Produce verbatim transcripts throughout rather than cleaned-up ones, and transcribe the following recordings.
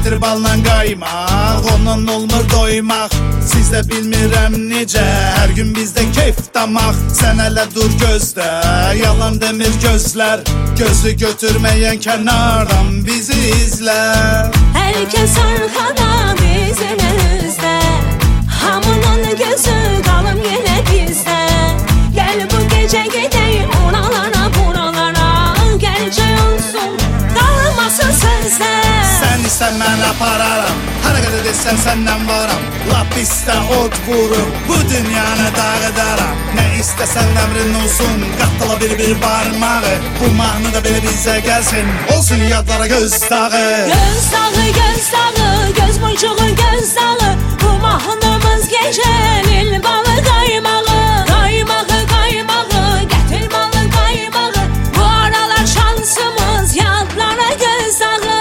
getir balla qaymaq, ondan olmur doymaq. Sizdə bilmirəm necə, hər gün bizdə keyf damaq. Sən hələ dur gözdə, yalan demir gözlər. Gözü götürməyən kənardan bizi izlər. Hər kəs arxada bizim əlimizdə, hamının gözü qalım yenə bizdə. Gəl bu gecə gedək oralara buralara, gəlcək olsun qalmasın sözdə. Sən isə mən apararam, hara qədər desən səndən varam. Lap istə od vurup bu dünyanı dağıdaram. Nə istəsən əmrin olsun, qatdala bir-bir barmağı. Bu mahnı da belə bizə gəlsin, olsun yadlara göz dağı. Göz dağı, göz dağı, göz boycuğu göz dağı. Bu mahnımız gecənin balı qaymağı. Qaymağı, qaymağı, gətir balı qaymağı. Bu aralar şansımız yadlara göz dağı.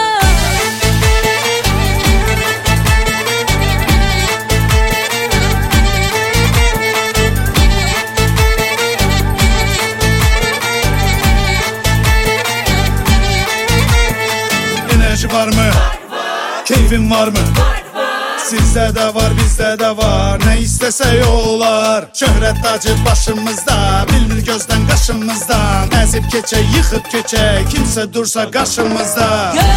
Var mı? Var. Keyfin var mı? Var, var. Sizdə də var, bizdə də var. Nə istəsək olar. Şöhrət tacı başımızda, bilmir gözdən qaşımızdan. Əzib keçək, yıxıb keçək, kimsə dursa qarşımızda.